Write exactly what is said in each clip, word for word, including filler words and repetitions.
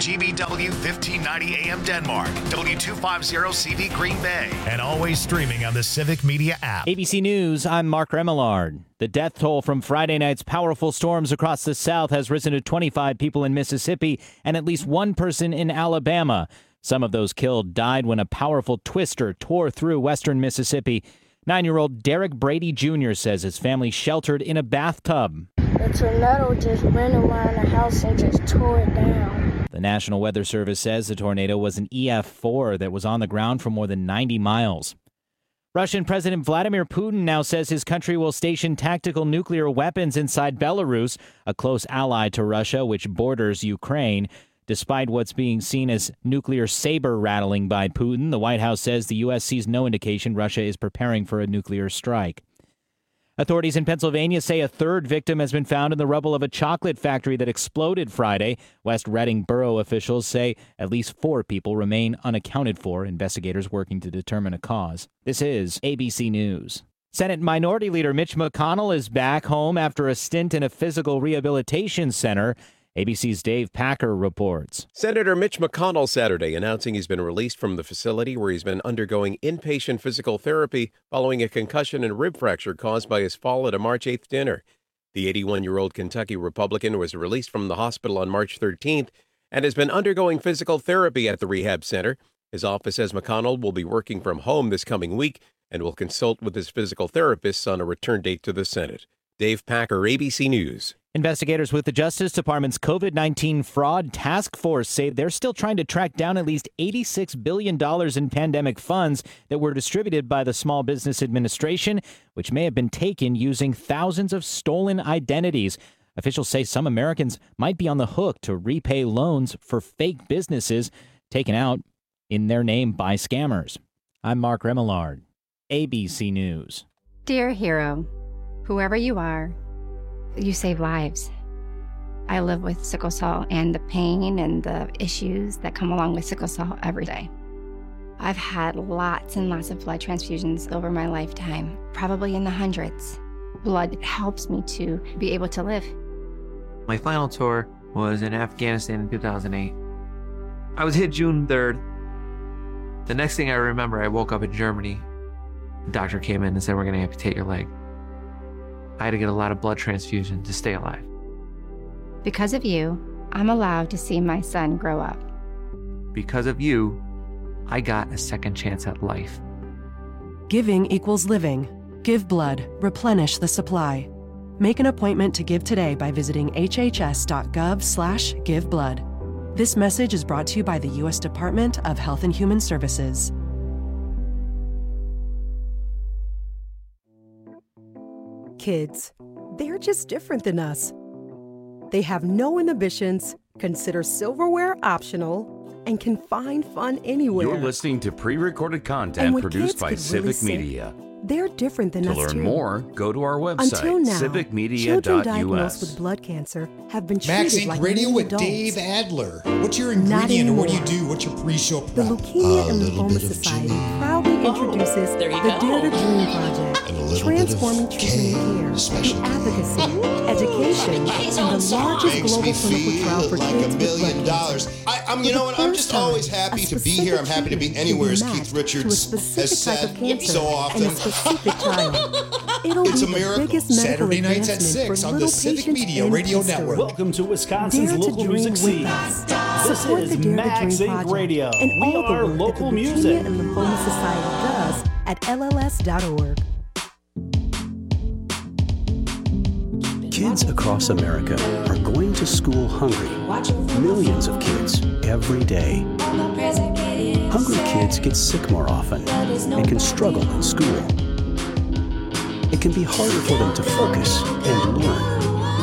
G B W fifteen ninety A M Denmark, W two fifty C V Green Bay, and always streaming on the Civic Media app. A B C News, I'm Mark Remillard. The death toll from Friday night's powerful storms across the South has risen to twenty-five people in Mississippi and at least one person in Alabama. Some of those killed died when a powerful twister tore through western Mississippi. Nine-year-old Derek Brady Junior says his family sheltered in a bathtub. The tornado just ran around the house and just tore it down. The National Weather Service says the tornado was an E F four that was on the ground for more than ninety miles. Russian President Vladimir Putin now says his country will station tactical nuclear weapons inside Belarus, a close ally to Russia, which borders Ukraine. Despite what's being seen as nuclear saber rattling by Putin, the White House says the U S sees no indication Russia is preparing for a nuclear strike. Authorities in Pennsylvania say a third victim has been found in the rubble of a chocolate factory that exploded Friday. West Reading borough officials say at least four people remain unaccounted for, investigators working to determine a cause. This is A B C News. Senate Minority Leader Mitch McConnell is back home after a stint in a physical rehabilitation center. A B C's Dave Packer reports. Senator Mitch McConnell Saturday announcing he's been released from the facility where he's been undergoing inpatient physical therapy following a concussion and rib fracture caused by his fall at a March eighth dinner. The eighty-one-year-old Kentucky Republican was released from the hospital on March thirteenth and has been undergoing physical therapy at the rehab center. His office says McConnell will be working from home this coming week and will consult with his physical therapists on a return date to the Senate. Dave Packer, A B C News. Investigators with the Justice Department's COVID nineteen fraud task force say they're still trying to track down at least eighty-six billion dollars in pandemic funds that were distributed by the Small Business Administration, which may have been taken using thousands of stolen identities. Officials say some Americans might be on the hook to repay loans for fake businesses taken out in their name by scammers. I'm Mark Remillard, A B C News. Dear hero, whoever you are, you save lives. I live with sickle cell and the pain and the issues that come along with sickle cell every day. I've had lots and lots of blood transfusions over my lifetime, probably in the hundreds. Blood helps me to be able to live. My final tour was in Afghanistan in two thousand eight. I was hit June third. The next thing I remember, I woke up in Germany. The doctor came in and said, we're going to amputate your leg. I had to get a lot of blood transfusion to stay alive. Because of you, I'm allowed to see my son grow up. Because of you, I got a second chance at life. Giving equals living. Give blood. Replenish the supply. Make an appointment to give today by visiting hhs.gov slash give blood. This message is brought to you by the U S Department of Health and Human Services. Kids, they're just different than us. They have no inhibitions, consider silverware optional, and can find fun anywhere. You're listening to pre-recorded content produced by Civic really Media. They're different than to us, learn too. more, go to our website, Until now, civic media children dot U diagnosed S. with blood cancer have been treated Max like Inc Radio with adults. Dave Adler. What's your ingredient or what do you do? What's your pre-show prep? The Leukemia A and little Lymphoma bit of Society Jimmy. proudly introduces there you the go. Dare to Dream Project, And a little transforming bit of treatment K, and care special through K. advocacy, education, and the largest Makes global me clinical trial feel for like kids a with million blood dollars. cancer. I, I'm, For you know the what? I'm first just time, always a happy to be here. I'm happy to be specific anywhere, as treatment Keith will be matched Richards to a specific has type said of cancer so often. and a specific trial. It'll It's be a the miracle. biggest medical Saturday nights at advancement six for on the little Civic patients Media in Radio history. Network. Welcome to Wisconsin's Dare to local dream music with scene. us. This Support is the Dare to Max Dream Inc Project Radio. and We all the are work local that the music. Leukemia and Lymphoma Society does at L L S dot org. Kids across America are going to school hungry. Millions of kids every day. Hungry kids get sick more often and can struggle in school. It can be harder for them to focus and learn.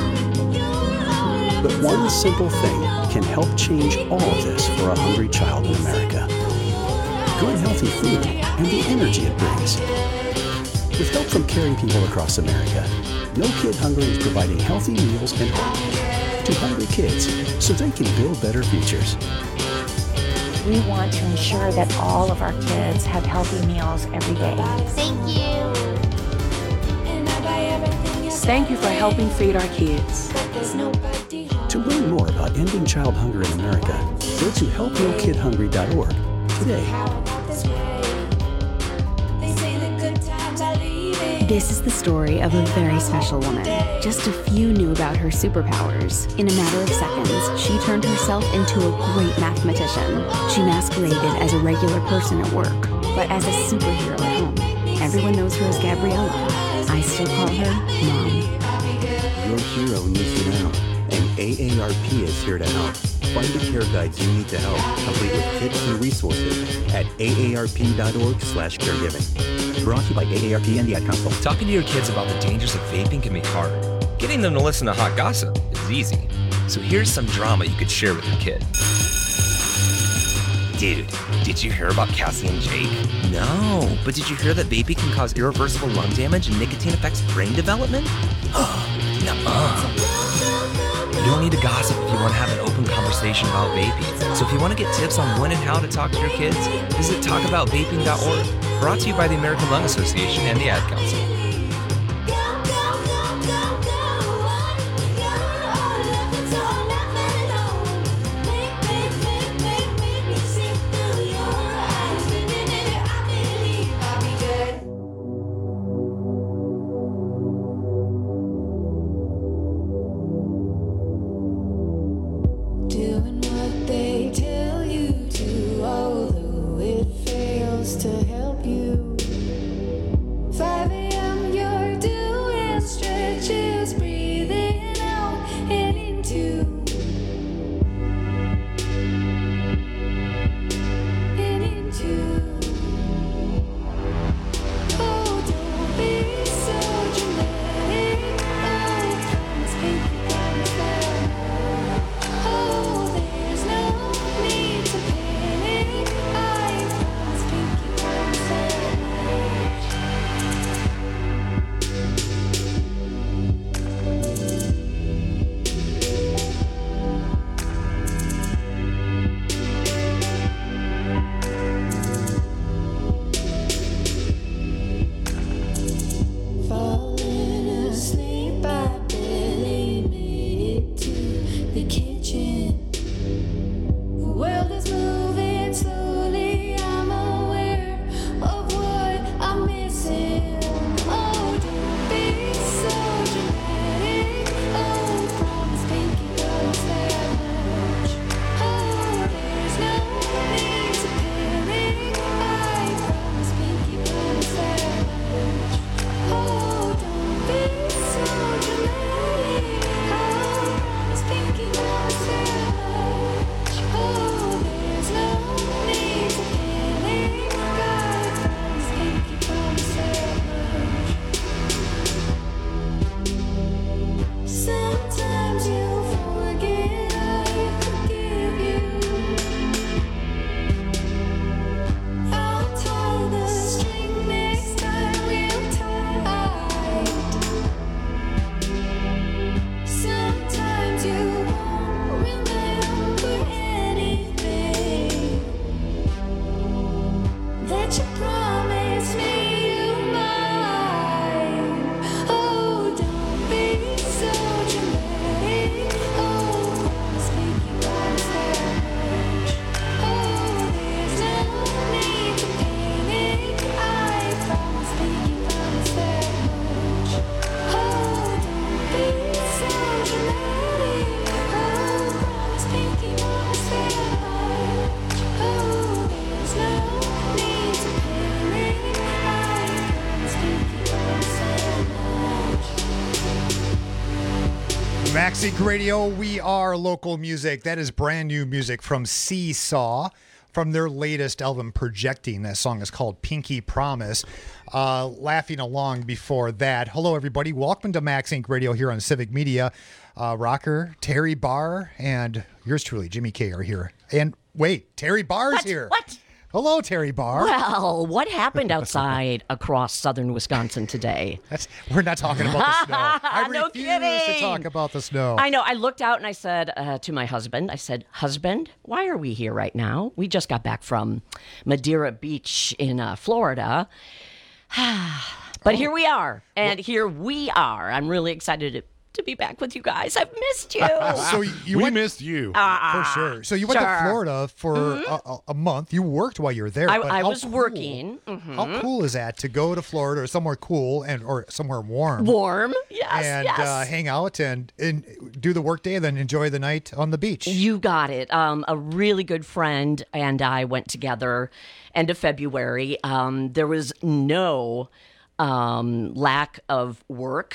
But one simple thing can help change all of this for a hungry child in America. Good healthy food and the energy it brings. With help from caring people across America, No Kid Hungry is providing healthy meals and hope to hungry kids so they can build better futures. We want to ensure that all of our kids have healthy meals every day. Thank you. Thank you for helping feed our kids. To learn more about ending child hunger in America, Go to help no kid hungry dot org today. This is the story of a very special woman. Just a few knew about her superpowers. In a matter of seconds, she turned herself into a great mathematician. She masqueraded as a regular person at work, but as a superhero at home. Everyone knows her as Gabriella. I still call her Mom. Your hero needs you now, and A A R P is here to help. Find the care guides you need to help, complete with tips and resources at A A R P dot org slash caregiving. Brought to you by A A R P and the Ad Council. Talking to your kids about the dangers of vaping can be hard. Getting them to listen to hot gossip is easy. So here's some drama you could share with your kid. Dude, did you hear about Cassie and Jake? No, but did you hear that vaping can cause irreversible lung damage and nicotine affects brain development? Nuh-uh. You don't need to gossip if you want to have an open conversation about vaping. So if you want to get tips on when and how to talk to your kids, visit talk about vaping dot org. Brought to you by the American Lung Association and the Ad Council. MaxInc Radio, we are local music. That is brand new music from Seesaw from their latest album, Projecting. That song is called Pinky Promise. Uh, laughing along before that. Hello, everybody. Welcome to MaxInc Radio here on Civic Media. Uh, Rocker, Terry Barr, and yours truly, Jimmy K, are here. And wait, Terry Barr's what? here. What? Hello, Terry Barr. Well, what happened outside across southern Wisconsin today? That's, we're not talking about the snow. I no refuse kidding. to talk about the snow. I know. I looked out and I said uh, to my husband, I said, husband, why are we here right now? We just got back from Madeira Beach in uh, Florida. But oh. here we are. And well, here we are. I'm really excited to to be back with you guys. I've missed you. So you we went, missed you. Ah, for sure. So you went sure. to Florida for Mhm. a, a month. You worked while you were there. I, but I how was cool- working. Mhm. How cool is that to go to Florida or somewhere cool and or somewhere warm? Warm, yes, and yes. Uh, hang out and, and do the work day and then enjoy the night on the beach. You got it. Um, a really good friend and I went together end of February. Um, there was no um, lack of work.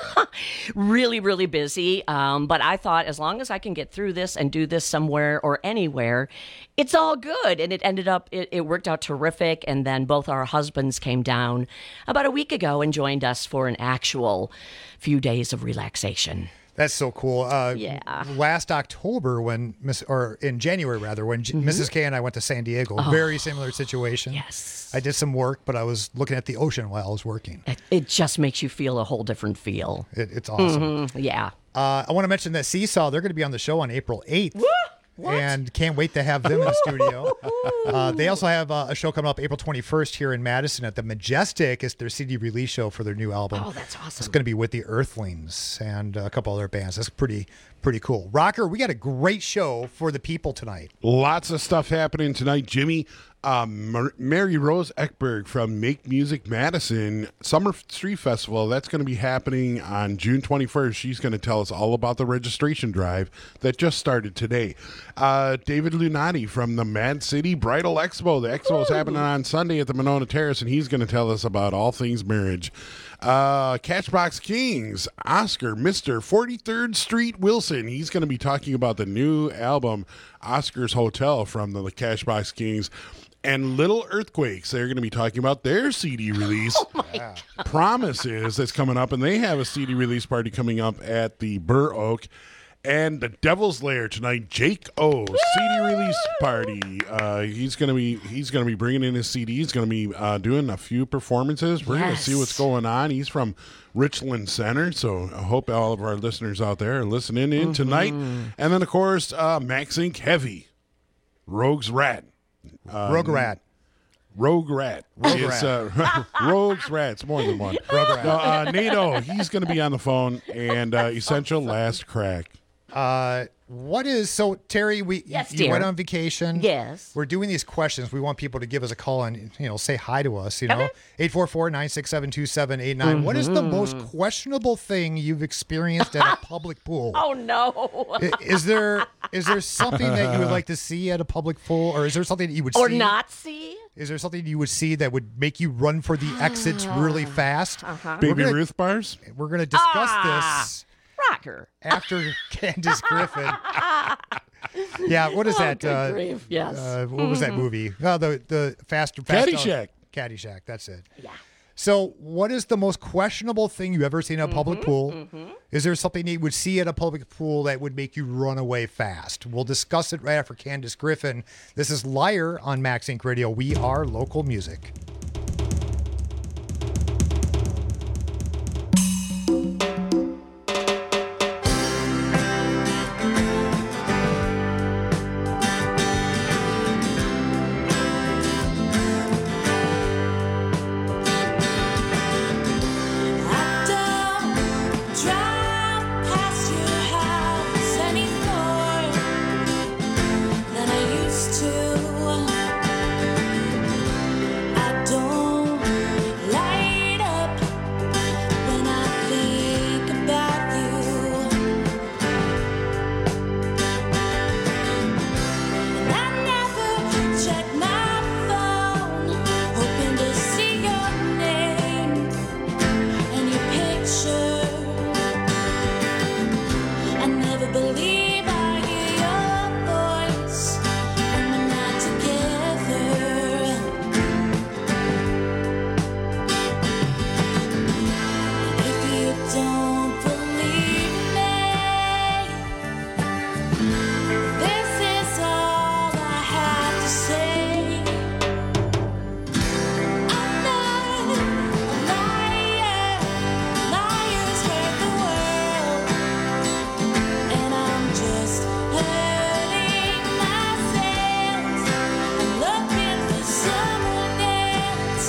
Really, really busy. Um, but I thought as long as I can get through this and do this somewhere or anywhere, it's all good. And it ended up, it, it worked out terrific. And then both our husbands came down about a week ago and joined us for an actual few days of relaxation. That's so cool. Uh, Yeah. Last October, when Miss or in January rather, when J- Missus K and I went to San Diego, Oh. very similar situation. Yes. I did some work, but I was looking at the ocean while I was working. It, it just makes you feel a whole different feel. It, it's awesome. Mhm, yeah. Uh, I want to mention that Seesaw, they're going to be on the show on April eighth. And can't wait to have them in the studio. Uh, they also have uh, a show coming up April twenty-first here in Madison at the Majestic. It's their C D release show for their new album. Oh, that's awesome. It's going to be with the Earthlings and a couple other bands. That's pretty, pretty cool. Rocker, we got a great show for the people tonight. Lots of stuff happening tonight, Jimmy. Um, Mar- Mary Rose Ekberg from Make Music Madison Summer Street Festival. That's going to be happening on June twenty-first. She's going to tell us all about the registration drive that just started today. Uh, David Lunati from the Mad City Bridal Expo. The expo is happening on Sunday at the Monona Terrace, and he's going to tell us about all things marriage. Uh, Catchbox Kings, Oscar, Mister forty-third Street Wilson. He's going to be talking about the new album, Oscar's Hotel, from the Catchbox Kings. And Little Earthquakes, they're going to be talking about their C D release. Oh my Promises that's coming up, and they have a C D release party coming up at the Burr Oak. And the Devil's Lair tonight, Jake O C D release party. Uh, he's gonna be he's gonna be bringing in his C D. He's gonna be uh, doing a few performances. We're gonna Yes. see what's going on. He's from Richland Center, so I hope all of our listeners out there are listening in tonight. And then of course, uh, Max Inc Heavy, Rogues Rat. Um, Rogue Rat. Rogue Rat. Rogue it's, Rat. Uh, Rogues Rats, more than one. Rogue Rat. No, uh, Nato, he's going to be on the phone, and uh, Essential Last Crack. Uh, what is so Terry? We Yes, you dear. went on vacation. Yes. We're doing these questions. We want people to give us a call and you know say hi to us. You know, eight four four nine six seven two seven eight nine. What is the most questionable thing you've experienced at a public pool? Oh no. I- Is there is there something that you would like to see at a public pool, or is there something that you would Or see? not see? Is there something you would see that would make you run for the exits really fast? Uh-huh. We're Baby gonna- Ruth bars? We're going to discuss Ah. this Rocker. after Candace Griffin. Yeah, what is Oh, that? good Uh, grief, yes. uh, what was that Mhm. movie? No, the the fast fast Caddyshack. Caddyshack. That's it. Yeah. So, what is the most questionable thing you've ever seen at a public Mhm, pool? mhm. Is there something you would see at a public pool that would make you run away fast? We'll discuss it right after Candace Griffin. This is Liar on Max Inc Radio. We are local music.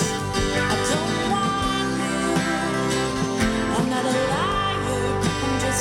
I'm not a liar, I'm just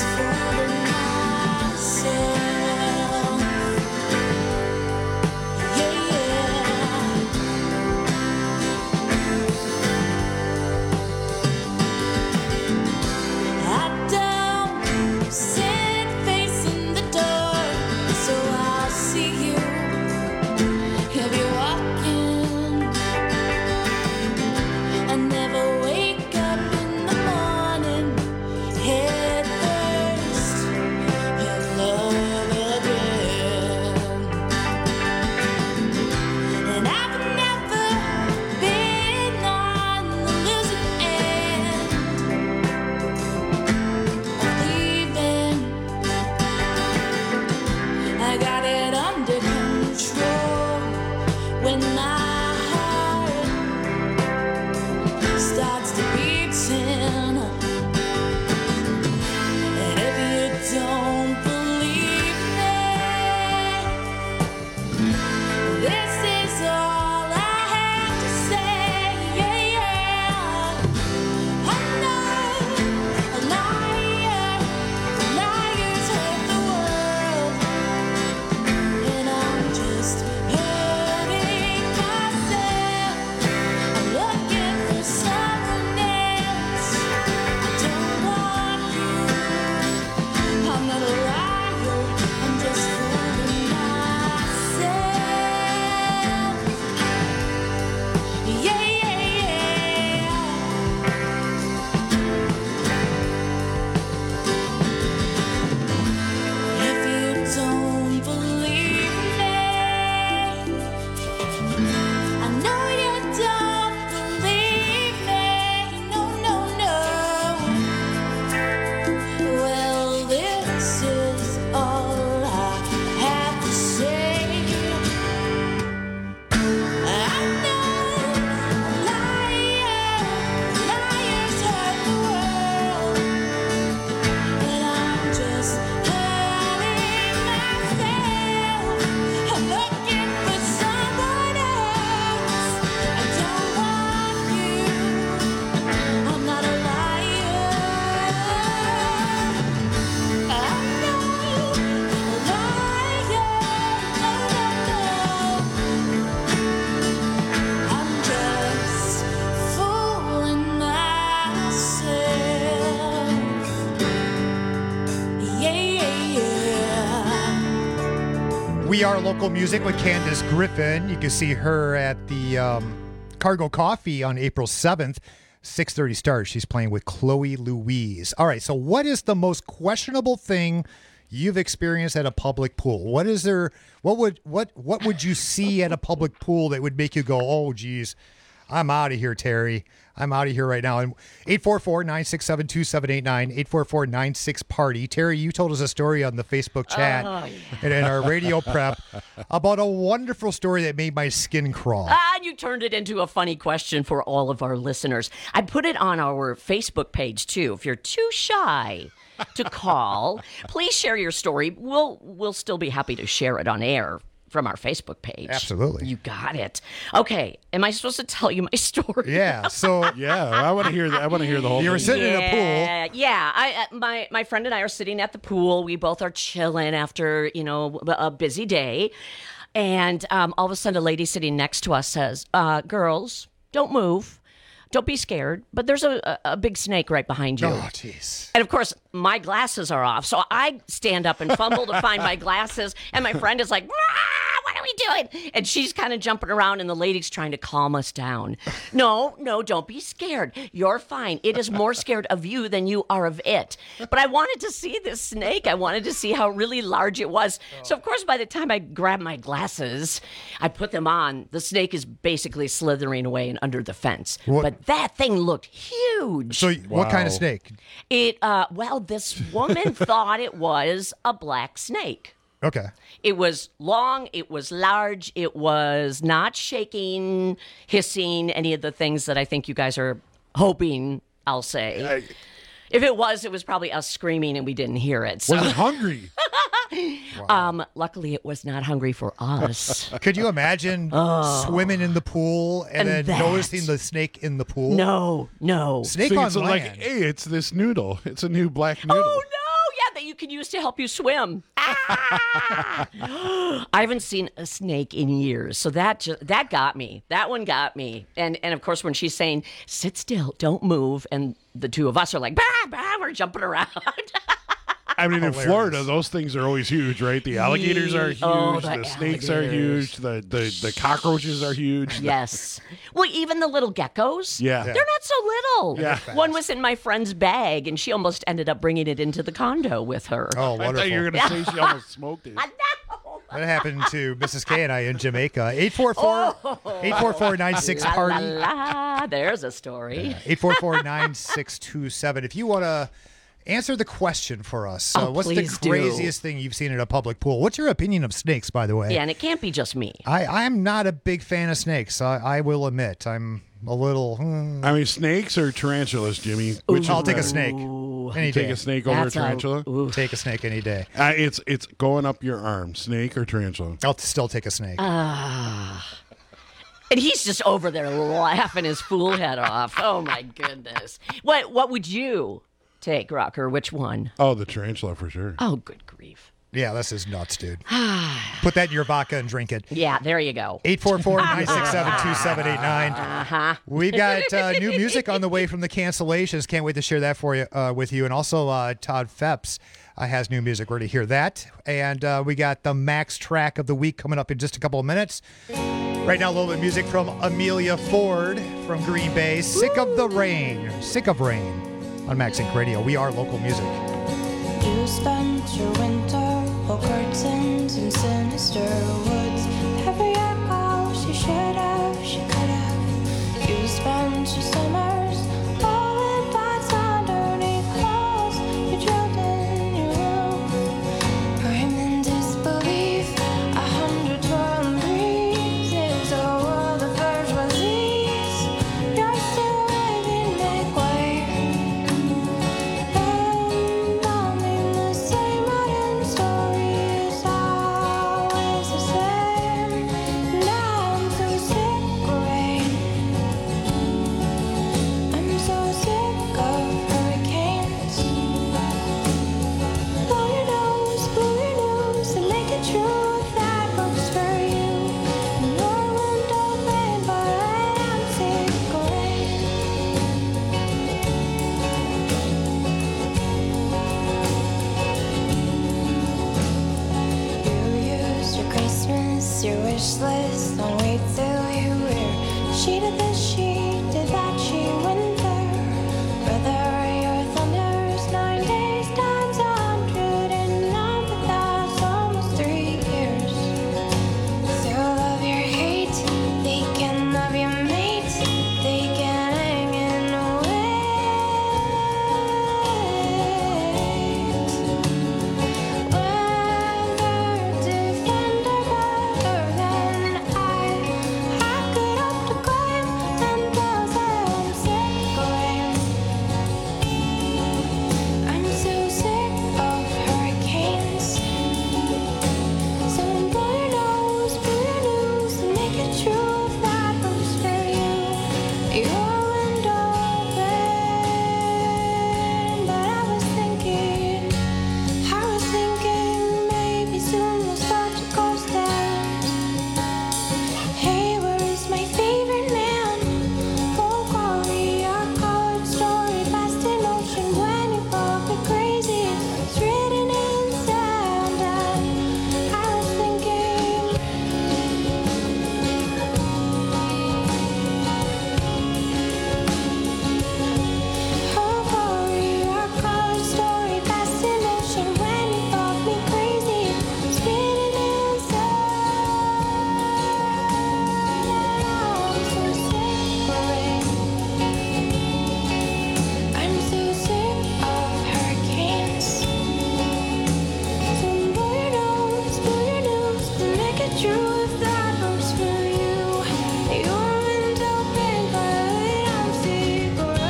Are Local Music with Candace Griffin. You can see her at the um, Cargo Coffee on April seventh, six thirty start. She's playing with Chloe Louise. All right, so what is the most questionable thing you've experienced at a public pool? What is there, what would, what, what would you see at a public pool that would make you go, oh, geez, I'm out of here, Terry. I'm out of here right now. And eight four four, nine six seven, two seven eight nine, eight four four, nine six party. Terry, you told us a story on the Facebook chat Oh, yeah. and in our radio prep about a wonderful story that made my skin crawl. Ah, you turned it into a funny question for all of our listeners. I put it on our Facebook page, too. If you're too shy to call, please share your story. We'll, we'll still be happy to share it on air from our Facebook page. Absolutely. You got it. Okay. Am I supposed to tell you my story? Yeah. So yeah, I want to hear. The, I want to hear the whole. You were thing. sitting yeah, in a pool. Yeah. I uh, my my friend and I are sitting at the pool. We both are chilling after you know a busy day, and um, all of a sudden, a lady sitting next to us says, uh, "Girls, don't move." Don't be scared, but there's a, a, a big snake right behind you. Oh, jeez. And of course, my glasses are off. So I stand up and fumble to find my glasses. And my friend is like, "Ah, what are we doing?" And she's kind of jumping around, and the lady's trying to calm us down. No, no, don't be scared. You're fine. It is more scared of you than you are of it. But I wanted to see this snake. I wanted to see how really large it was. So, of course, by the time I grabbed my glasses, I put them on. The snake is basically slithering away and under the fence. What? But that thing looked huge. So what kind of snake? It, uh, well, this woman thought it was a black snake. Okay. It was long, it was large, it was not shaking, hissing, any of the things that I think you guys are hoping I'll say. I, if it was, it was probably us screaming and we didn't hear it. So. Was it hungry? Wow. Um, luckily, it was not hungry for us. Could you imagine Oh. swimming in the pool and, And then that. noticing the snake in the pool? No, no. Snake So on it's land. like, hey, it's this noodle. It's a new black noodle. Oh, no. Yeah, that you can use to help you swim. Ah! I haven't seen a snake in years. So that ju- that got me. That one got me. And, and of course, when she's saying, sit still, don't move, and the two of us are like, bah, bah, we're jumping around. I mean, in Hilarious. Florida, those things are always huge, right? The alligators are huge. Oh, the the snakes are alligators. huge. The, the the cockroaches are huge. Yes. Well, even the little geckos. Yeah. They're not so little. Yeah. One was in my friend's bag, and she almost ended up bringing it into the condo with her. Oh, I wonderful. thought you were going to say she almost smoked it. That happened to Missus K and I in Jamaica. eight four four, eight four four, nine six La, party. la, la. There's a story. eight four four, nine six two seven. If you want to answer the question for us, uh, Oh, what's the please do. craziest thing you've seen at a public pool? What's your opinion of snakes, by the way? Yeah, and it can't be just me. I, I'm not a big fan of snakes. I, I will admit. I'm a little. hmm. I mean, snakes or tarantulas, Jimmy? Which I'll is take a better? snake. Ooh. Any Take day. a snake over a That's a- tarantula? ooh. Take a snake any day. Uh, it's it's going up your arm. Snake or tarantula? I'll still take a snake. Ah. And he's just over there laughing his fool head off. Oh, my goodness. What What would you take, Rocker? Which one? Oh, the tarantula for sure. Oh, good grief. Yeah, this is nuts, dude. Put that in your vodka and drink it. Yeah, there you go. eight four four, nine six seven, two seven eight nine. Uh-huh. We've got uh, new music on the way from the Cancellations. Can't wait to share that for you uh, with you. And also, uh, Todd Phepps uh, has new music. We're going to hear that. And uh, we got the Max track of the week coming up in just a couple of minutes. Right now, a little bit of music from Amelia Ford from Green Bay. Sick of the Rain. Sick of Rain on Max Inc Radio. We are local music. You spent your winter all curtains and sinister woods. Every echo she should have, she could have. You spent your summers all in pots underneath walls. You drilled in your roof. I'm in disbelief. A hundred twirling breezes. A world of bourgeoisies. You're still waving, make way. And I'll mean the same modern story is always the same. useless. Don't wait till you hear. She did this, she did that, she went there. Brother, your thunder's nine days times a hundred and nine, but that's almost three years. So love your hate, they can love your mate, they can hang in a wait. Whether defender better than I, I could hope to claim ten thousand sick claims. I'm so sick of hurricanes. Someone blow your nose, blow your nose, and make it true if that works for you. Your window open, but I was thinking, I was thinking maybe soon we'll start to coast down. Hey, where is my favorite man? Full quality, our colored story, fast in motion. When you fuck me crazy, it's written in sound. And I was thinking, full quality, our colored story, fast in motion. When you fuck me crazy, it's written in sound. I'm so sick of it. I'm so sick of hurricanes. So blow your nose, blow your nose, and make it true if that works for you. Your window open, but I'm sick of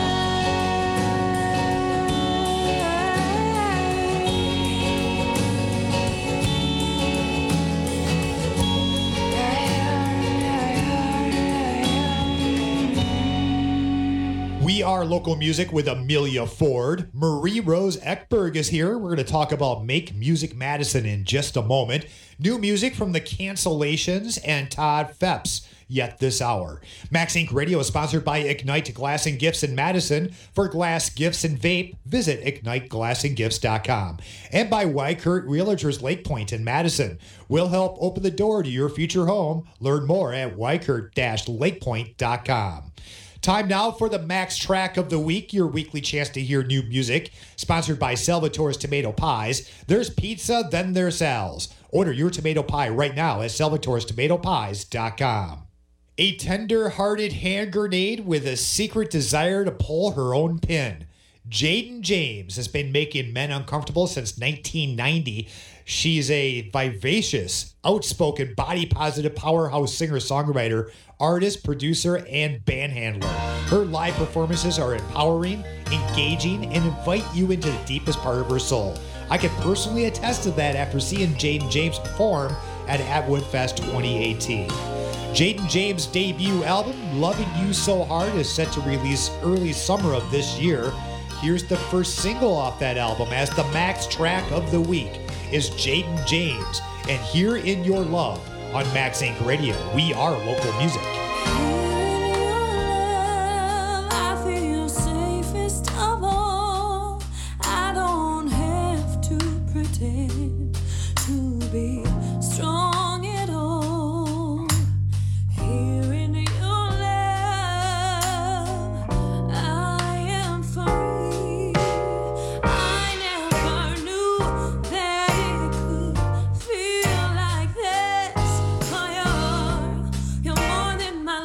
We are local music with Amelia Ford. Marie Rose Ekberg is here. We're going to talk about Make Music Madison in just a moment. New music from the Cancellations and Todd Phepps yet this hour. Max Inc Radio is sponsored by Ignite Glass and Gifts in Madison. For glass, gifts, and vape, visit ignite glass and gifts dot com. And by Wykert Realtors Lake Point in Madison. We'll help open the door to your future home. Learn more at wykert dash lakepoint dot com. Time now for the Max Track of the Week, your weekly chance to hear new music. Sponsored by Salvatore's Tomato Pies. There's pizza, then there's Sal's. Order your tomato pie right now at salvatores tomato pies dot com. A tender-hearted hand grenade with a secret desire to pull her own pin. Jaden James has been making men uncomfortable since nineteen ninety. She's a vivacious, outspoken, body-positive powerhouse singer-songwriter, artist, producer, and band handler. Her live performances are empowering, engaging, and invite you into the deepest part of her soul. I can personally attest to that after seeing Jaden James perform at Atwood Fest twenty eighteen. Jaden James' debut album, Loving You So Hard, is set to release early summer of this year. Here's the first single off that album as the Max Track of the Week is Jaden James and Here in Your Love on Max Inc Radio. We are local music. I feel safest of all. I don't have to pretend to be strong at all. Here in your love, I am free. I never knew that it could feel like this. Oh, you're, you're more than my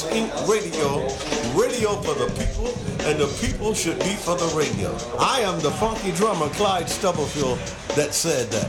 Max Incorporated. Radio, radio for the people, and the people should be for the radio. I am the funky drummer, Clyde Stubblefield, that said that.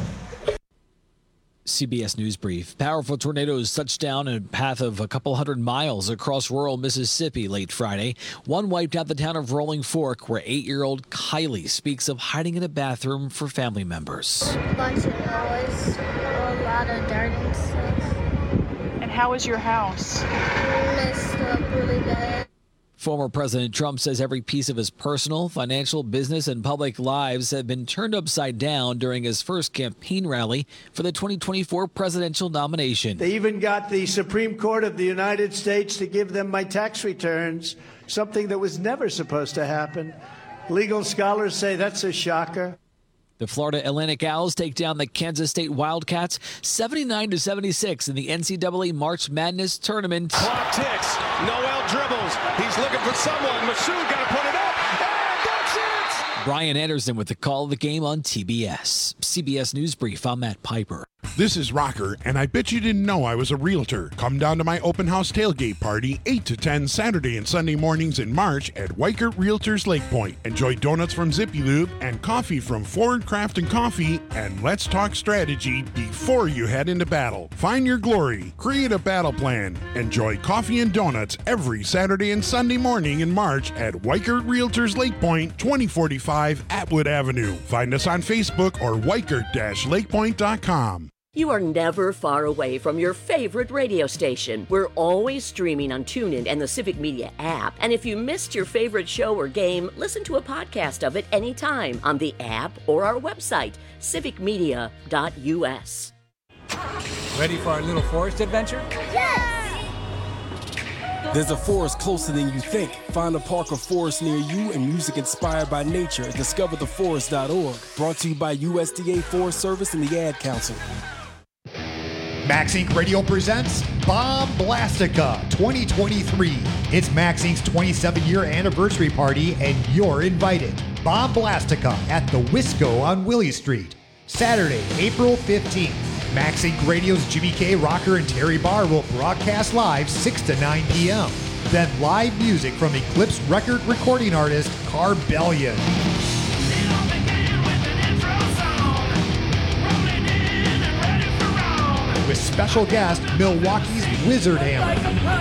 C B S News Brief. Powerful tornadoes touched down in a path of a couple hundred miles across rural Mississippi late Friday. One wiped out the town of Rolling Fork, where eight-year-old Kylie speaks of hiding in a bathroom for family members. A bunch of noise, a lot of dirt and stuff. And how is your house? Messed up really bad. Former President Trump says every piece of his personal, financial, business, and public lives have been turned upside down during his first campaign rally for the twenty twenty-four presidential nomination. They even got the Supreme Court of the United States to give them my tax returns, something that was never supposed to happen. Legal scholars say that's a shocker. The Florida Atlantic Owls take down the Kansas State Wildcats seventy-nine to seventy-six in the N C double A March Madness tournament. Clock ticks. Noel dribbles. He's looking for someone. Masood got to put it up. And that's it. Brian Anderson with the call of the game on T B S. C B S News Brief. I'm Matt Piper. This is Rocker, and I bet you didn't know I was a realtor. Come down to my open house tailgate party, eight to ten Saturday and Sunday mornings in March at Weichert Realtors Lake Point. Enjoy donuts from Zippy Lube and coffee from Ford Craft and Coffee, and let's talk strategy before you head into battle. Find your glory. Create a battle plan. Enjoy coffee and donuts every Saturday and Sunday morning in March at Weichert Realtors Lake Point, twenty forty-five Atwood Avenue. Find us on Facebook or weichert dash lakepoint dot com. You are never far away from your favorite radio station. We're always streaming on TuneIn and the Civic Media app. And if you missed your favorite show or game, listen to a podcast of it anytime on the app or our website, civic media dot u s. Ready for our little forest adventure? Yes! There's a forest closer than you think. Find a park or forest near you and music inspired by nature at discover the forest dot org. Brought to you by U S D A Forest Service and the Ad Council. Max Incorporated. Radio presents Bomb Blastica twenty twenty-three. It's Max Incorporated's twenty-seven year anniversary party, and you're invited. Bomb Blastica at the Wisco on Willie Street. Saturday, April fifteenth. Max Incorporated. Radio's Jimmy K. Rocker and Terry Barr will broadcast live six to nine p.m. Then live music from Eclipse record recording artist Carbellion. With special guest Milwaukee's Wizard Hammer.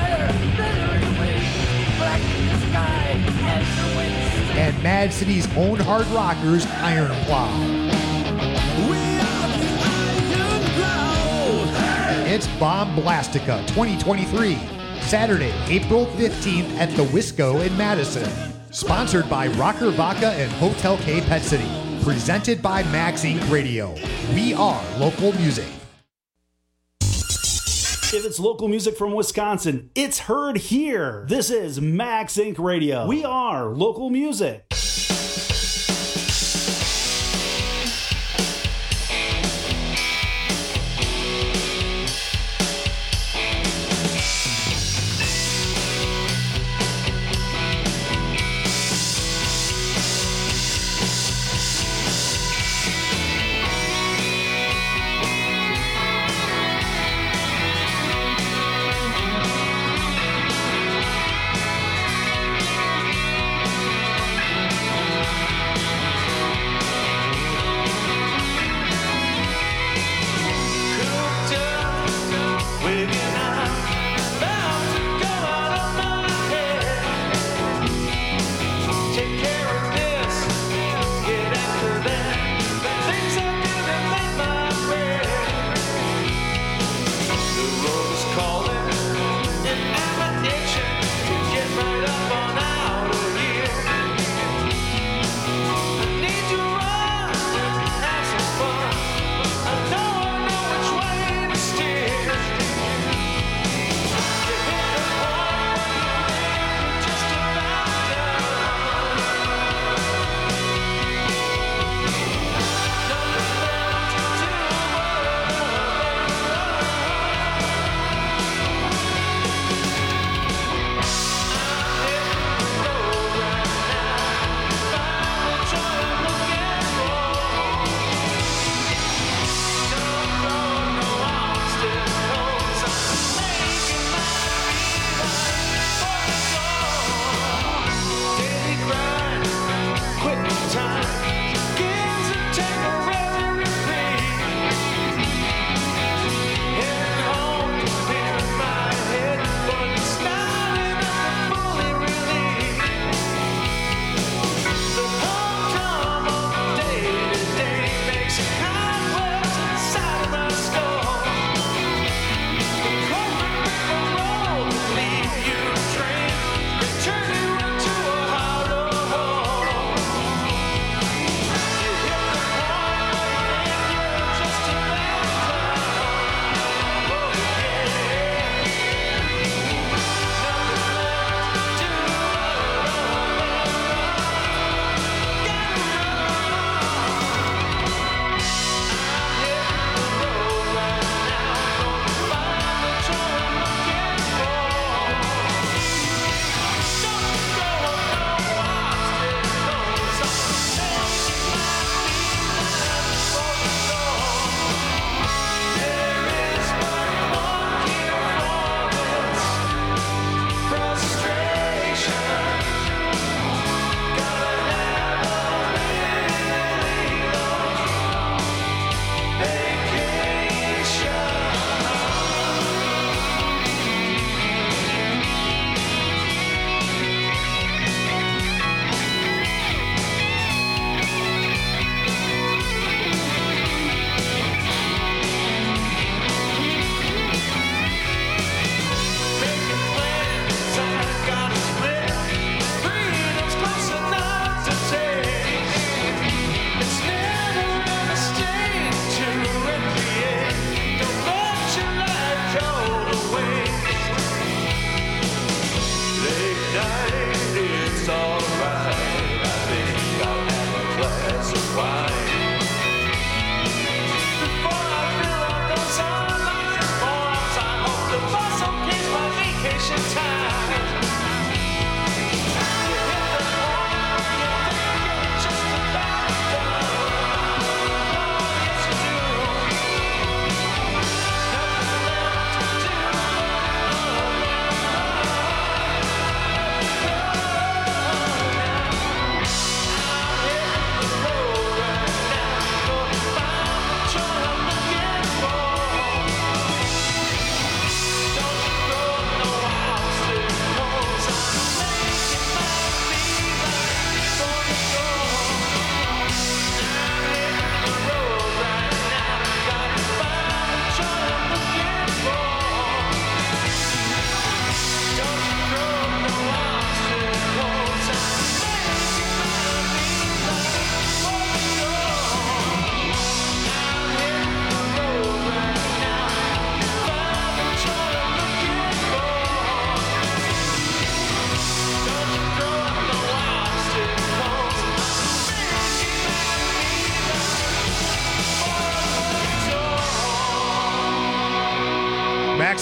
And Mad City's own hard rockers Iron Plow. It's Bomb Blastica twenty twenty-three. Saturday, April fifteenth at the Wisco in Madison. Sponsored by Rocker Vodka and Hotel K Pet City. Presented by Max Incorporated. Radio. We are local music. If it's local music from Wisconsin, it's heard here. This is Max Incorporated. Radio. We are local music.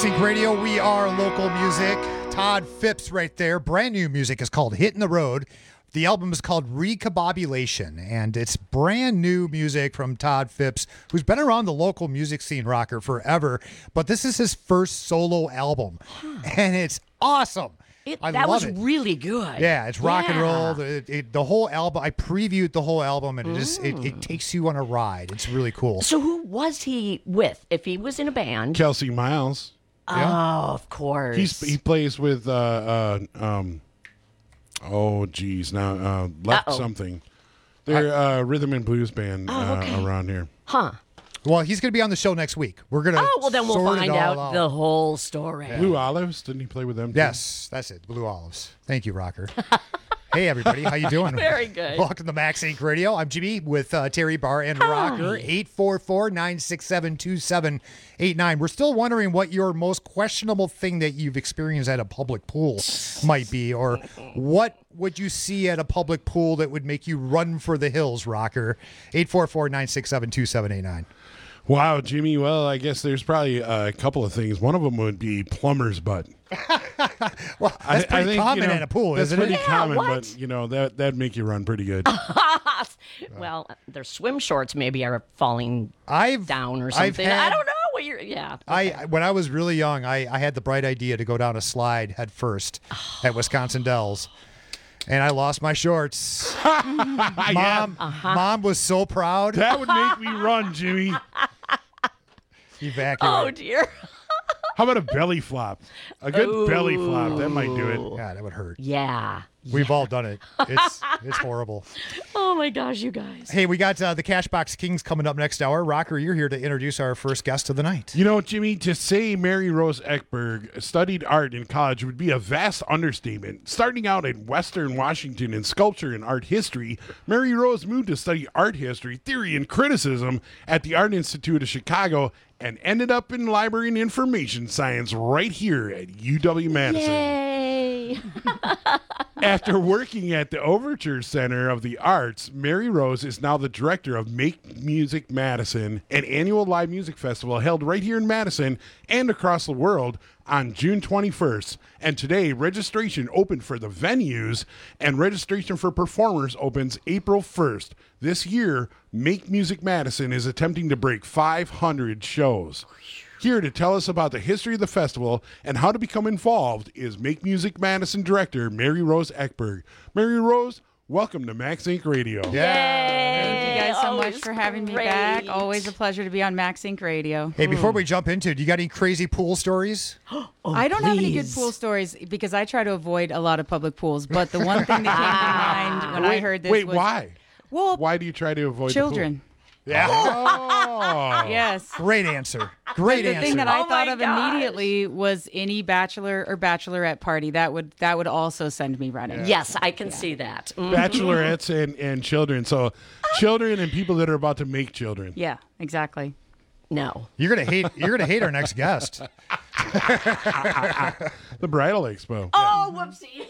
MaxInc Radio, we are local music. Todd Phipps right there. Brand new music is called Hitting the Road. The album is called Recabobulation, and it's brand new music from Todd Phipps, who's been around the local music scene, rocker, forever. But this is his first solo album, and it's awesome. It, I that love was it. really good. Yeah, it's rock and Yeah. roll. The, it, the whole album, I previewed the whole album, and it just it, it takes you on a ride. It's really cool. So who was he with? If he was in a band? Kelsey Miles. Oh, of course. He's he plays with uh, uh um oh geez now uh left Uh-oh. something. They're uh rhythm and blues band Oh, uh, okay. around here. Huh. Well, he's going to be on the show next week. We're going to Oh, well, then we'll sort it find all out the whole story. Blue Olives, didn't he play with them too? Yes, that's it. Blue Olives. Thank you, rocker. Hey, everybody. How you doing? Very good. Welcome to MaxInc Radio. I'm Jimmy with uh, Terry Barr and Rocker. eight four four, nine six seven, two seven eight nine. We're still wondering what your most questionable thing that you've experienced at a public pool might be, or what would you see at a public pool that would make you run for the hills, Rocker. eight four four, nine six seven, two seven eight nine. Wow, Jimmy. Well, I guess there's probably uh, a couple of things. One of them would be plumber's butt. Well, that's pretty common at a pool, that's isn't pretty it? Yeah, common, what? but you know that that'd make you run pretty good. Well, their swim shorts maybe are falling I've, down or I've something. had- I don't know what you're. Yeah. I when I was really young, I, I had the bright idea to go down a slide head first at Wisconsin Dells, and I lost my shorts. Mom, Uh-huh. Mom was so proud. That would make me run, Jimmy. Evacuate. Oh dear. How about a belly flop? A good belly flop. That might do it. Yeah, that would hurt. Yeah. We've all done it. It's it's horrible. Oh my gosh, you guys. Hey, we got uh, the Cashbox Kings coming up next hour. Rocker, you're here to introduce our first guest of the night. You know, Jimmy, to say Mary Rose Ekberg studied art in college would be a vast understatement. Starting out in Western Washington in sculpture and art history, Mary Rose moved to study art history, theory, and criticism at the Art Institute of Chicago and ended up in library and information science right here at U W-Madison. Yay. After working at the Overture Center of the Arts, Mary Rose is now the director of Make Music Madison, an annual live music festival held right here in Madison and across the world on June twenty-first. And today, registration opened for the venues, and registration for performers opens April first. This year, Make Music Madison is attempting to break five hundred shows. Here to tell us about the history of the festival and how to become involved is Make Music Madison director Mary Rose Ekberg. Mary Rose, welcome to MaxInc Radio. Thank you guys so much Always for having me great. back. Always a pleasure to be on MaxInc Radio. Hey, before we jump into it, do you got any crazy pool stories? Oh, I don't have any good please. pool stories because I try to avoid a lot of public pools. But the one thing that came to mind when I Wait, heard this wait, was why? Well, Why do you try to avoid children. the pool? Yeah. Oh. Yes. Great answer. Great the answer. thing that I Oh thought my of gosh. immediately was any bachelor or bachelorette party. That would that would also send me running. Yes, I can see that. Mhm. Bachelorettes and, and children. So children and people that are about to make children. Yeah, exactly. No. You're gonna hate. You're gonna hate our next guest. The Bridal Expo. Oh, whoopsie.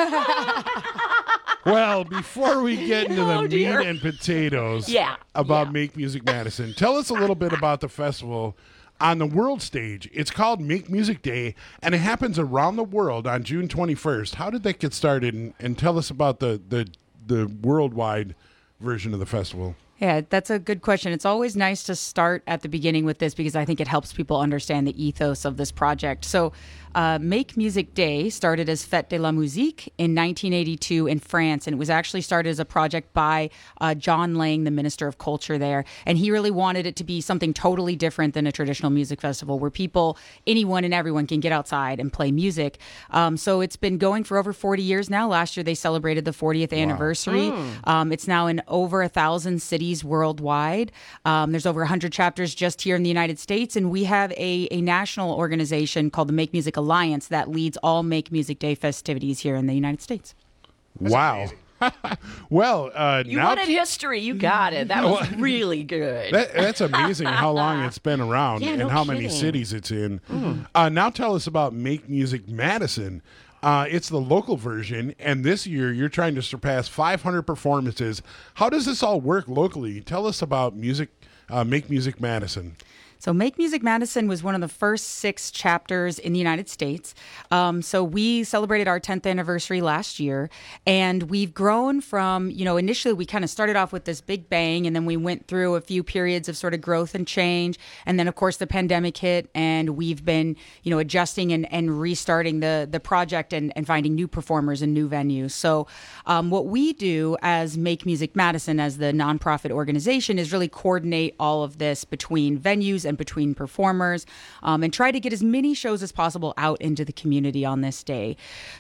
Well, before we get into the Oh, meat dear. and potatoes Yeah, about yeah. Make Music Madison, tell us a little bit about the festival on the world stage. It's called Make Music Day, and it happens around the world on June twenty-first. How did that get started? And, and tell us about the, the, the worldwide version of the festival. Yeah, that's a good question. It's always nice to start at the beginning with this because I think it helps people understand the ethos of this project. So, uh, Make Music Day started as Fête de la Musique in nineteen eighty-two in France, and it was actually started as a project by uh, John Lang, the Minister of Culture there. And he really wanted it to be something totally different than a traditional music festival where people, anyone and everyone can get outside and play music. Um, so it's been going for over forty years now. Last year they celebrated the fortieth anniversary. Mm. Um, it's now in over a thousand cities worldwide. Um, there's over one hundred chapters just here in the United States, and we have a, a national organization called the Make Music Alliance that leads all Make Music Day festivities here in the United States. Wow. Well, uh, You now wanted history. You got it. That was really good. That, that's amazing how long it's been around Yeah, and no how many kidding. cities it's in. Mm. Uh, now tell us about Make Music Madison. Uh, it's the local version, and this year you're trying to surpass five hundred performances. How does this all work locally? Tell us about music, uh, Make Music Madison. So Make Music Madison was one of the first six chapters in the United States. Um, so we celebrated our tenth anniversary last year, and we've grown from, you know, initially we kind of started off with this big bang, and then we went through a few periods of sort of growth and change. And then, of course, the pandemic hit, and we've been, you know, adjusting and, and restarting the, the project and, and finding new performers and new venues. So um, what we do as Make Music Madison, as the nonprofit organization, is really coordinate all of this between venues and between performers, um, and try to get as many shows as possible out into the community on this day.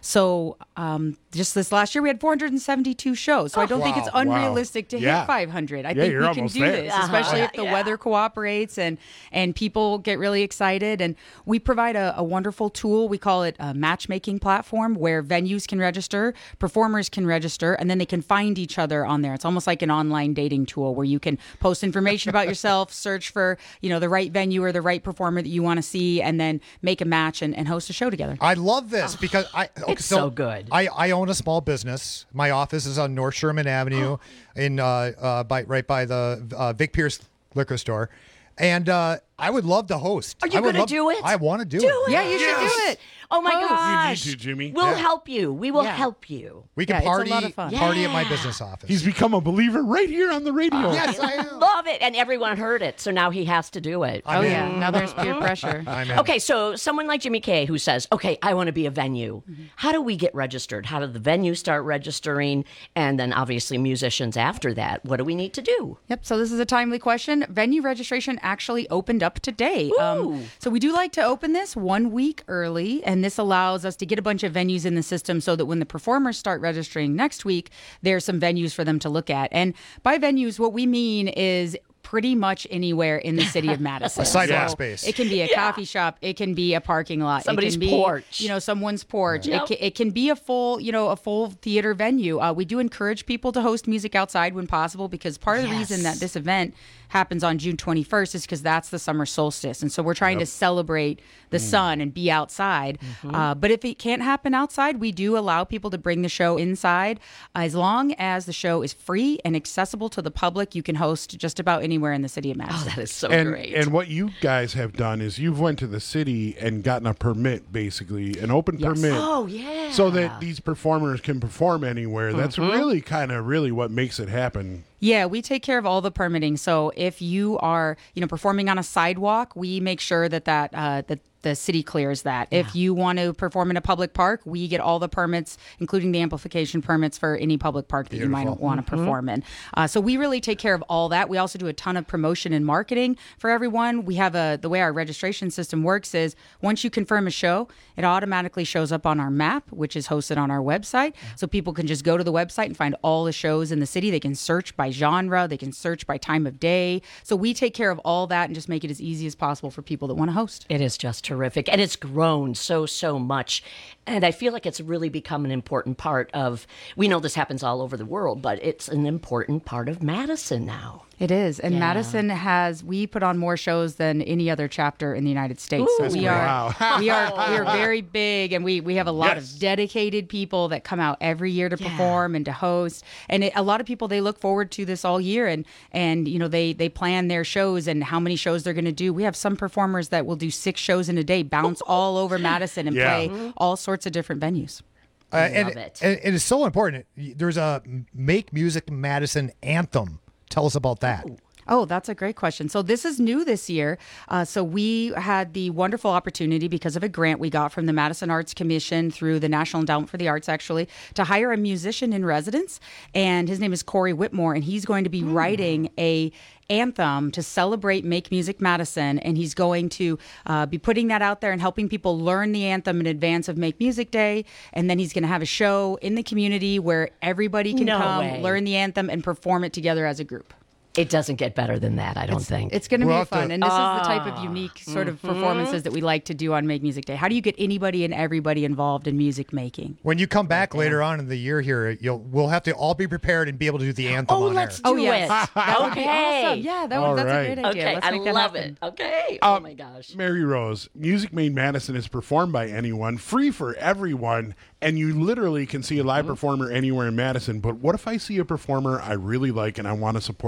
So um, just this last year, we had four hundred seventy-two shows. So Oh, I don't think wow. it's unrealistic to Yeah. hit five hundred. I Yeah, think you're we can almost do there. this, Uh-huh. especially if the Yeah. weather cooperates and and people get really excited. And we provide a, a wonderful tool. We call it a matchmaking platform, where venues can register, performers can register, and then they can find each other on there. It's almost like an online dating tool where you can post information about yourself, search for, you know, the right venue or the right performer that you want to see, and then make a match and, and host a show together. I love this because I okay, It's so good. I, I own a small business. My office is on North Sherman Avenue, in uh, uh, by right by the uh, Vic Pierce liquor store, and uh, I would love to host. Are you I would gonna love- do it? I want to do, Do it. it. Yeah, you should do it. Oh my Host. gosh. You need to, Jimmy. We'll Yeah. help you. We will Yeah. help you. We can Yeah, it's a party lot of fun. party at my Yeah. business office. He's become a believer right here on the radio. yes, I I am. love it. And everyone heard it. So now he has to do it. I'm Oh, in. yeah. Now there's peer pressure. I'm in. Okay, so someone like Jimmy Kay who says, okay, I want to be a venue. How do we get registered? How do the venues start registering? And then obviously musicians after that. What do we need to do? Yep. So this is a timely question. Venue registration actually opened up today. Um, so we do like to open this one week early, and this allows us to get a bunch of venues in the system so that when the performers start registering next week, there's some venues for them to look at. And by venues, what we mean is pretty much anywhere in the city of Madison. A sidewalk So space. It can be a Yeah. coffee shop. It can be a parking lot. Somebody's it can be, porch. You know, someone's porch. Yep. It, can, it can be a full, you know, a full theater venue. Uh, we do encourage people to host music outside when possible, because part of the reason that this event happens on June twenty-first is because that's the summer solstice. And so we're trying Yep. to celebrate the Mm. sun and be outside. Uh, but if it can't happen outside, we do allow people to bring the show inside. As long as the show is free and accessible to the public, you can host just about anywhere in the city of Madison. Oh, that is so and, great. And what you guys have done is you've went to the city and gotten a permit, basically, an open Yes. permit. Oh, yeah. So that these performers can perform anywhere. That's Mhm. really kind of really what makes it happen. Yeah, we take care of all the permitting. So if you are, you know, performing on a sidewalk, we make sure that that uh, that the city clears that. If you want to perform in a public park, we get all the permits, including the amplification permits for any public park that you might Beautiful. want to Mhm. perform in. Uh, so we really take care of all that. We also do a ton of promotion and marketing for everyone. We have a the way our registration system works is once you confirm a show, it automatically shows up on our map, which is hosted on our website. So people can just go to the website and find all the shows in the city. They can search by genre, they can search by time of day. So we take care of all that and just make it as easy as possible for people that want to host. It is just terrific. And it's grown so, so much. And I feel like it's really become an important part of, we know this happens all over the world, but it's an important part of Madison now. It is. And Yeah. Madison has, we put on more shows than any other chapter in the United States. Ooh. so That's we great. are, Wow. we are, we are very big, and we, we have a lot Yes. of dedicated people that come out every year to perform and to host. And it, a lot of people, they look forward to this all year, and, and, you know, they, they plan their shows and how many shows they're going to do. We have some performers that will do six shows in a day, bounce all over Madison and Yeah. play Mhm. all sorts of different venues. Uh, and, and it is so important. There's a Make Music Madison anthem. Tell us about that. Oh, that's a great question. So this is new this year. Uh, so we had the wonderful opportunity, because of a grant we got from the Madison Arts Commission through the National Endowment for the Arts, actually, to hire a musician in residence. And his name is Corey Whitmore, and he's going to be writing a anthem to celebrate Make Music Madison, and he's going to uh, be putting that out there and helping people learn the anthem in advance of Make Music Day. And then he's going to have a show in the community where everybody can No come, way. learn the anthem, and perform it together as a group. It doesn't get better than that, I don't It's- think. It's going to We'll be have fun. to- And this is the type of Ah. unique sort of Mhm. performances that we like to do on Make Music Day. How do you get anybody and everybody involved in music making? When you come back later on in the year here, you'll we'll have to all be prepared and be able to do the anthem Oh, on let's air. do yes. it. That would be Okay. awesome. Yeah, that All would, that's right. a great idea. Okay, Let's I make that love happen. it. Okay. Uh, oh my gosh. Mary Rose, Music Made Madison is performed by anyone, free for everyone, and you literally can see a live performer anywhere in Madison. But what if I see a performer I really like and I want to support? Can I leave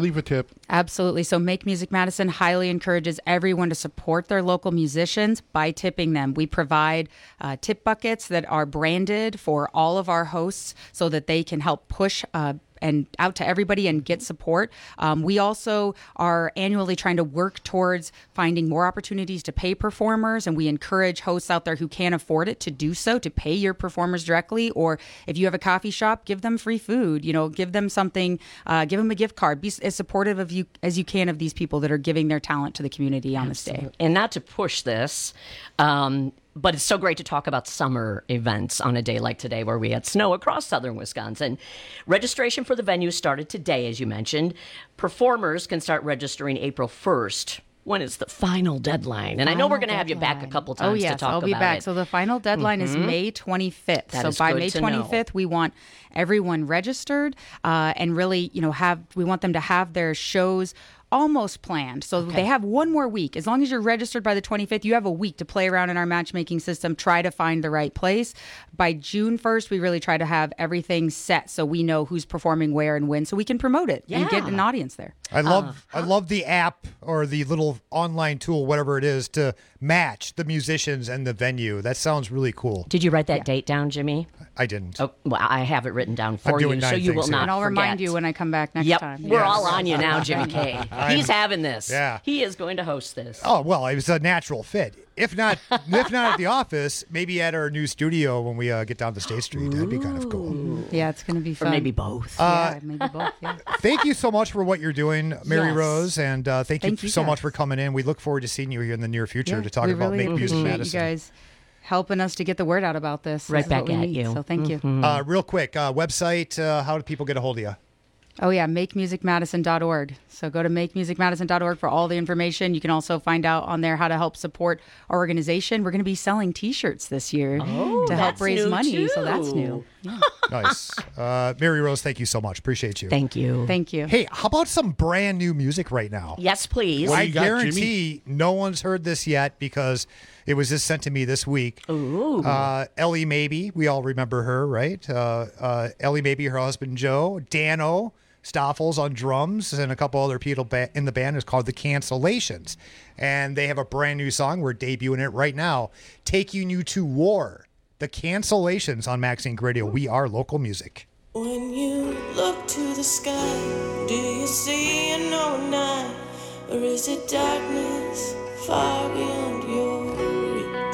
leave a tip. Absolutely. So Make Music Madison highly encourages everyone to support their local musicians by tipping them. We provide uh, tip buckets that are branded for all of our hosts so that they can help push uh, and out to everybody and get support. Um, we also are annually trying to work towards finding more opportunities to pay performers, and we encourage hosts out there who can't afford it to do so, to pay your performers directly. Or if you have a coffee shop, give them free food, you know, give them something, uh, give them a gift card. Be as supportive of you as you can of these people that are giving their talent to the community on this day. And not to push this, um, but it's so great to talk about summer events on a day like today where we had snow across southern Wisconsin. Registration for the venue started today, as you mentioned. Performers can start registering April first. When is the final deadline? And I know we're going to have you back a couple times Oh, yes, to talk I'll be about back. it. So the final deadline is Mhm. May twenty-fifth. That So is by good May to know. twenty-fifth, we want everyone registered uh, and really, you know, have we want them to have their shows almost planned. So Okay. they have one more week. As long as you're registered by the twenty-fifth, you have a week to play around in our matchmaking system, try to find the right place. By June first, we really try to have everything set so we know who's performing where and when so we can promote it and get Yeah. an audience there. I love I love the app or the little online tool, whatever it is, to match the musicians and the venue. That sounds really cool. Did you write that date down, Jimmy? I didn't. Oh, well, I have it written down for I'm doing you, so nine you will things not here. And I'll forget. remind you when I come back next Yep, time. we're Yes. all on you now, Jimmy K. He's I'm- having this. Yeah. He is going to host this. Oh well, it was a natural fit. If not, if not at the office, maybe at our new studio when we uh, get down to State Street. That'd be kind of cool. Yeah, it's going to be Or fun. maybe both. Uh, yeah, maybe both. Yeah. Thank you so much for what you're doing, Mary Yes. Rose, and uh, thank, Thank you, you so guys. much for coming in. We look forward to seeing you here in the near future Yeah, to talk we about really Make Music appreciate Madison. you guys helping us to get the word out about this. Right This is back what we at need. you. So thank you. Uh, real quick, uh, website. Uh, how do people get a hold of you? Oh, yeah, make music madison dot org. So go to make music madison dot org for all the information. You can also find out on there how to help support our organization. We're going to be selling T-shirts this year Oh, to help that's raise new, money. So that's too. new. Yeah. Nice. Uh, Mary Rose, thank you so much. Appreciate you. Thank you. Thank you. Hey, how about some brand new music right now? Yes, please. I guarantee no one's heard this yet because it was just sent to me this week. Ooh. Uh, Ellie Maybe, we all remember her, right? Uh, uh, Ellie Maybe, her husband Joe, Dano Stoffels on drums, and a couple other people ba- in the band. Is called The Cancellations. And they have a brand new song. We're debuting it right now. Taking You to War. The Cancellations on Max Inc Radio. We are local music. When you look to the sky, do you see a no night? Or is it darkness far beyond your reach?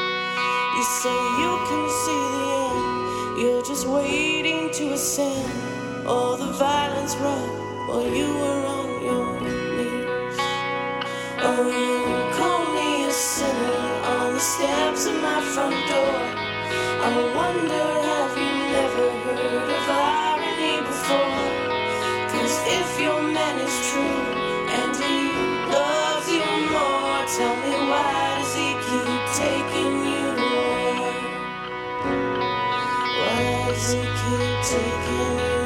You say you can see the end, you're just waiting to ascend. All the violence right while you were on your knees. Oh, you call me a sinner on the steps of my front door. I wonder, have you never heard of irony before? 'Cause if your man is true and he loves you more, tell me why does he keep taking you to war? Why does he keep taking you to war?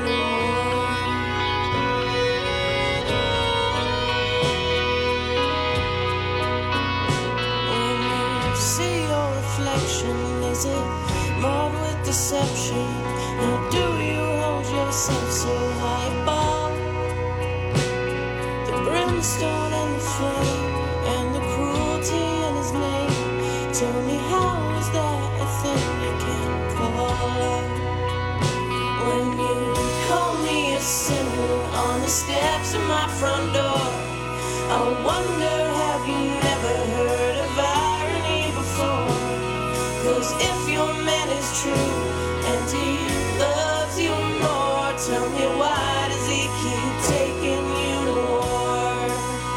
When you see your reflection, is it marred with deception? Or do you hold yourself so high above the brimstone and the flame and the cruelty in his name? Tell me, how is that a thing you can call love? When you call me a sinner on the steps of my front door, I wonder, have you never heard of irony before? 'Cause if your man is true and he loves you more, tell me, why does he keep taking you to war?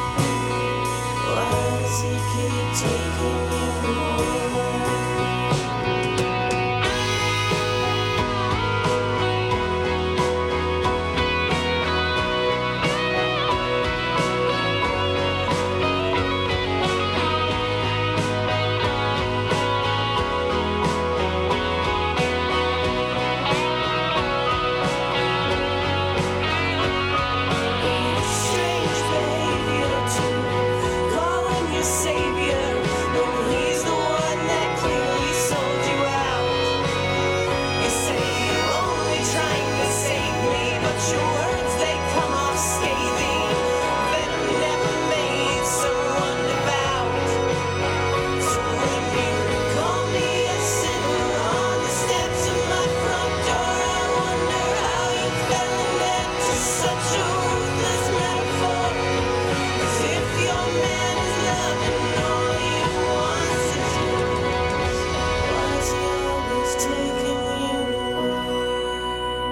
Why does he keep taking you to war?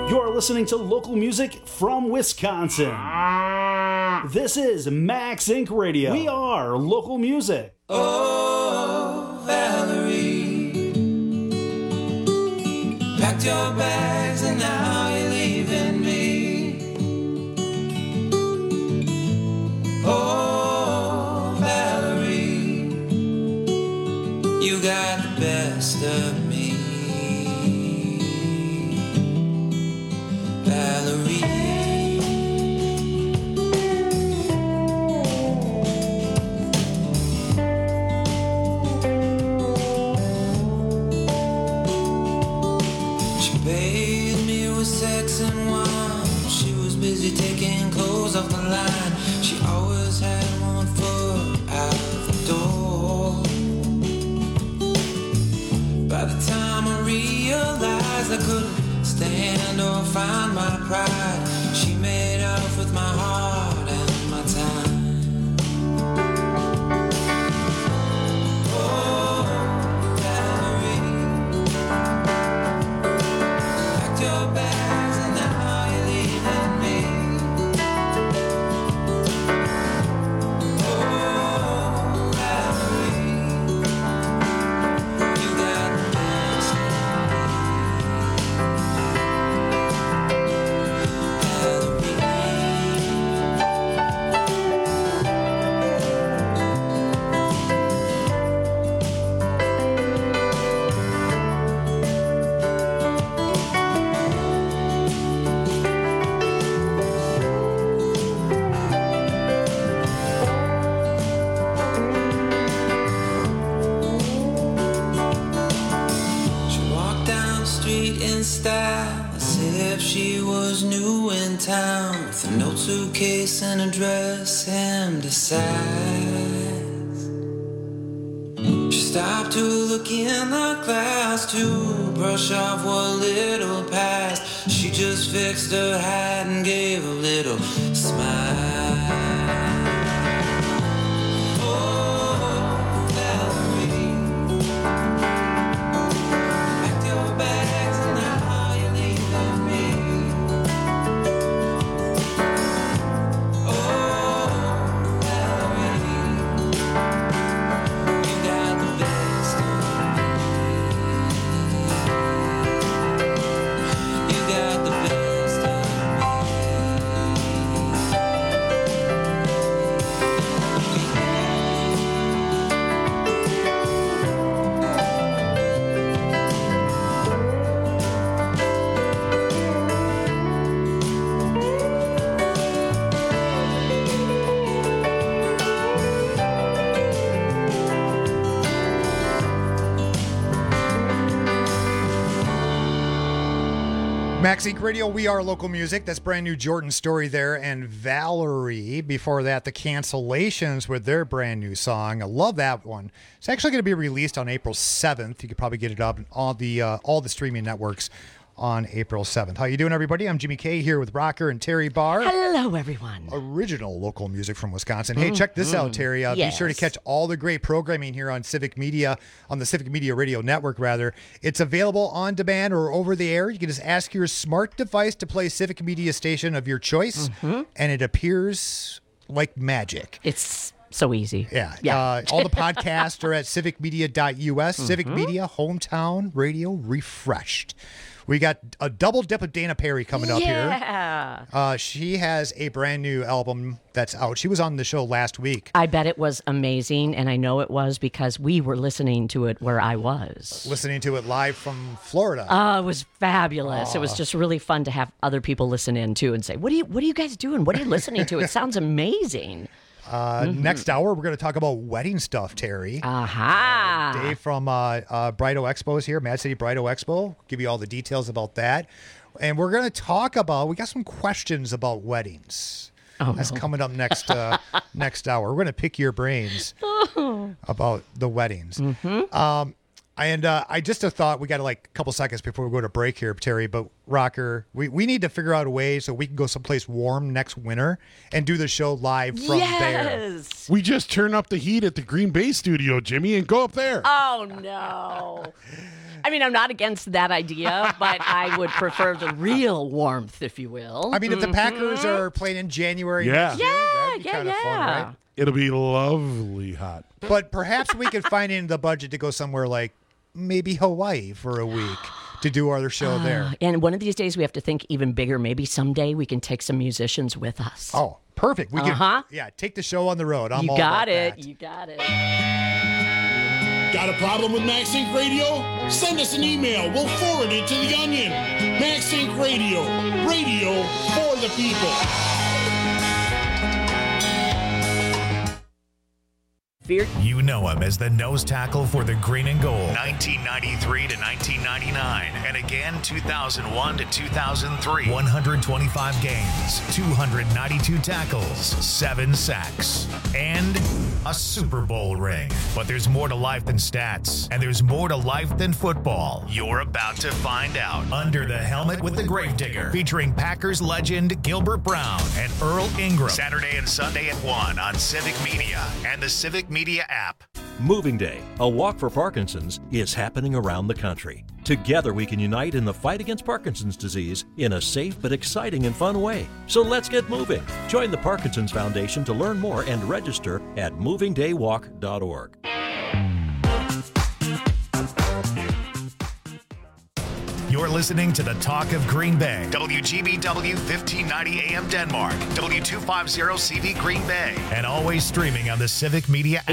You're listening to local music from Wisconsin. This is Max Inc Radio. We are local music. Oh, Valerie, packed your bags and now you're leaving me. Oh, Valerie, you got the best of me. Valerie, she bathed me with sex and wine. She was busy taking clothes off the line. She always had one foot out the door. By the time I realized I couldn't stand or find my pride, she made off with my heart and my time. Oh, Valerie, packed your bags and now you're leaving me. Oh, Valerie, you got the best of me. She walked down the street in style as if she was new in town, with a note suitcase and a dress hemmed to size. She stopped to look in the glass to brush off what little passed. She just fixed her hat and gave a little smile. Oh, Valerie, packed your bags and now you're leaving me. Oh, Valerie, you got the best of me. You got the best of Max Inc Radio, we are local music. That's brand new Jordan Story there. And Valerie, before that, the Cancellations with their brand new song. I love that one. It's actually going to be released on April seventh. You can probably get it up on all the, uh, all the streaming networks on April seventh. How you doing, everybody? I'm Jimmy K here with Rocker and Terry Barr. Hello, everyone. Original local music from Wisconsin. Hey, check this out, Terry. Uh, Yes. Be sure to catch all the great programming here on Civic Media, on the Civic Media Radio Network, rather. It's available on demand or over the air. You can just ask your smart device to play Civic Media station of your choice, and it appears like magic. It's so easy. Yeah. Yeah. Uh, all the podcasts are at civic media dot U S. Civic Mhm. Media, hometown radio refreshed. We got a double dip of Dana Perry coming up here. Yeah. Uh, she has a brand new album that's out. She was on the show last week. I bet it was amazing, and I know it was because we were listening to it where I was. Listening to it live from Florida. Oh, it was fabulous. It was Aw. just really fun to have other people listen in too and say, "What are you? What are you guys doing? What are you listening to? It sounds amazing." Uh, Mhm. Next hour, we're going to talk about wedding stuff, Terry. Aha. Uh, Dave from uh, uh, Brido Expo is here, Mad City Brido Expo. Give you all the details about that. And we're going to talk about, we got some questions about weddings. Oh, That's no. coming up next uh, next hour. We're going to pick your brains about the weddings. Mm-hmm. Um, And uh, I just a thought, we got like a couple seconds before we go to break here, Terry, but Rocker, we, we need to figure out a way so we can go someplace warm next winter and do the show live from there. Yes. We just turn up the heat at the Green Bay studio, Jimmy, and go up there. Oh, no. I mean, I'm not against that idea, but I would prefer the real warmth, if you will. I mean, if the Mhm. Packers are playing in January, Yeah. next year, that'd be Yeah, kind of yeah, fun, yeah. right? It'll be lovely hot. But perhaps we could find in the budget to go somewhere like maybe Hawaii for a week to do our show Uh, there. And one of these days we have to think even bigger. Maybe someday we can take some musicians with us. Oh, perfect. We Uh-huh. can, yeah, take the show on the road. I'm you all got about it. that. You got it. Got a problem with MaxSync Radio? Send us an email. We'll forward it to the Onion. MaxSync Radio. Radio for the people. You know him as the nose tackle for the Green and Gold, nineteen ninety-three to nineteen ninety-nine, and again two thousand one to two thousand three. one hundred twenty-five games, two hundred ninety-two tackles, seven sacks, and a Super Bowl ring. But there's more to life than stats, and there's more to life than football. You're about to find out. Under the Helmet with the Gravedigger, featuring Packers legend Gilbert Brown and Earl Ingram. Saturday and Sunday at one on Civic Media and the Civic Media app. Moving Day, a walk for Parkinson's, is happening around the country. Together we can unite in the fight against Parkinson's disease in a safe but exciting and fun way. So let's get moving. Join the Parkinson's Foundation to learn more and register at moving day walk dot org. You're listening to the Talk of Green Bay. W G B W fifteen ninety A M Denmark. W two fifty C V Green Bay. And always streaming on the Civic Media app.